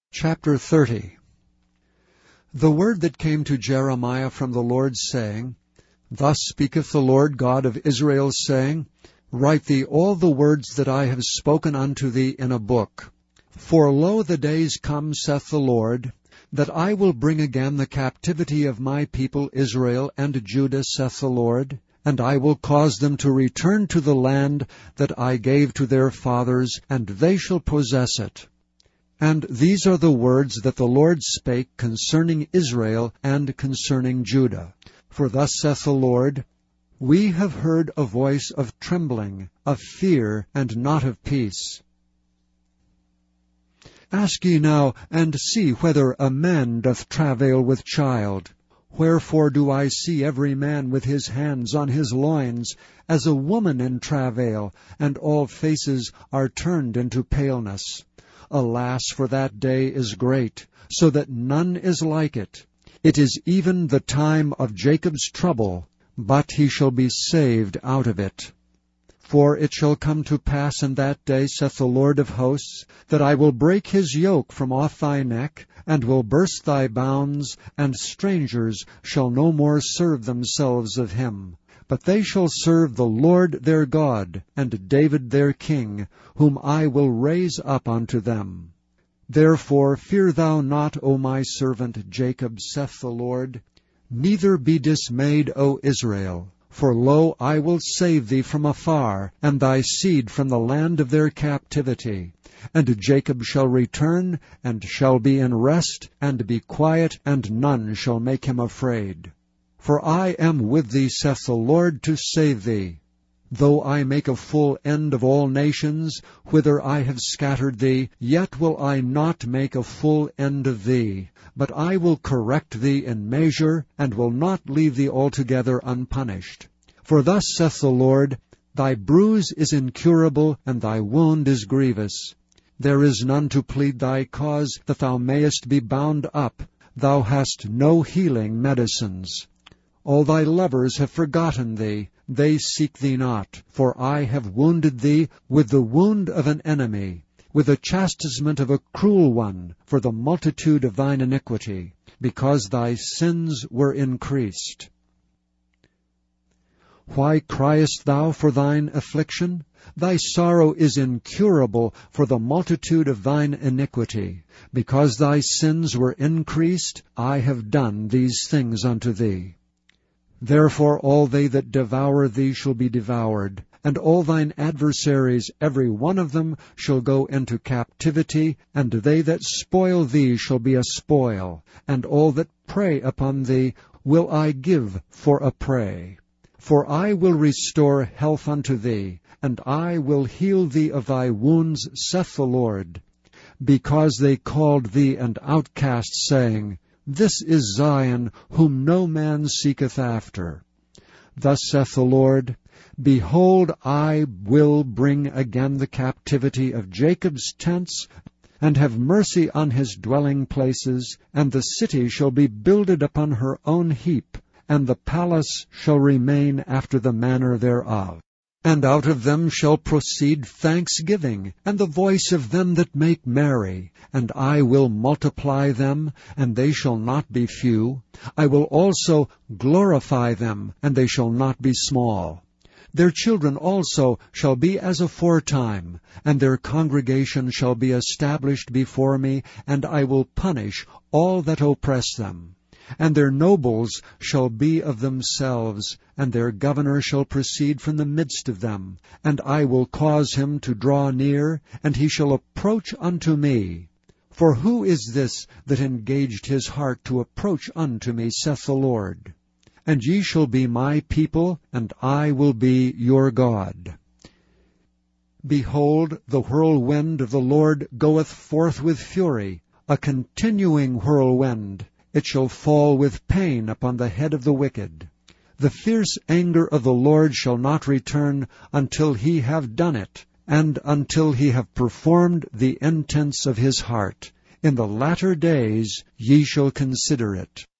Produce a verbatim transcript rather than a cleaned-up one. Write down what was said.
Chapter thirty. The word that came to Jeremiah from the Lord, saying, Thus speaketh the Lord God of Israel, saying, Write thee all the words that I have spoken unto thee in a book. For lo, the days come, saith the Lord, that I will bring again the captivity of my people Israel and Judah, saith the Lord, and I will cause them to return to the land that I gave to their fathers, and they shall possess it. And these are the words that the Lord spake concerning Israel and concerning Judah. For thus saith the Lord, We have heard a voice of trembling, of fear, and not of peace. Ask ye now, and see whether a man doth travail with child. Wherefore do I see every man with his hands on his loins, as a woman in travail, and all faces are turned into paleness? Alas, for that day is great, so that none is like it. It is even the time of Jacob's trouble, but he shall be saved out of it. For it shall come to pass in that day, saith the Lord of hosts, that I will break his yoke from off thy neck, and will burst thy bounds, and strangers shall no more serve themselves of him. But they shall serve the Lord their God, and David their king, whom I will raise up unto them. Therefore fear thou not, O my servant Jacob, saith the Lord, neither be dismayed, O Israel. For lo, I will save thee from afar, and thy seed from the land of their captivity. And Jacob shall return, and shall be in rest, and be quiet, and none shall make him afraid. For I am with thee, saith the Lord, to save thee. Though I make a full end of all nations, whither I have scattered thee, yet will I not make a full end of thee. But I will correct thee in measure, and will not leave thee altogether unpunished. For thus saith the Lord, Thy bruise is incurable, and thy wound is grievous. There is none to plead thy cause, that thou mayest be bound up. Thou hast no healing medicines. All thy lovers have forgotten thee, they seek thee not. For I have wounded thee with the wound of an enemy, with the chastisement of a cruel one, for the multitude of thine iniquity, because thy sins were increased. Why criest thou for thine affliction? Thy sorrow is incurable for the multitude of thine iniquity. Because thy sins were increased, I have done these things unto thee. Therefore all they that devour thee shall be devoured, and all thine adversaries, every one of them, shall go into captivity, and they that spoil thee shall be a spoil, and all that prey upon thee will I give for a prey. For I will restore health unto thee, and I will heal thee of thy wounds, saith the Lord. Because they called thee an outcast, saying, This is Zion, whom no man seeketh after. Thus saith the Lord, Behold, I will bring again the captivity of Jacob's tents, and have mercy on his dwelling places, and the city shall be builded upon her own heap, and the palace shall remain after the manner thereof. And out of them shall proceed thanksgiving, and the voice of them that make merry. And I will multiply them, and they shall not be few. I will also glorify them, and they shall not be small. Their children also shall be as aforetime, and their congregation shall be established before me, and I will punish all that oppress them. And their nobles shall be of themselves, and their governor shall proceed from the midst of them. And I will cause him to draw near, and he shall approach unto me. For who is this that engaged his heart to approach unto me, saith the Lord? And ye shall be my people, and I will be your God. Behold, the whirlwind of the Lord goeth forth with fury, a continuing whirlwind. It shall fall with pain upon the head of the wicked. The fierce anger of the Lord shall not return until he have done it, and until he have performed the intents of his heart. In the latter days ye shall consider it.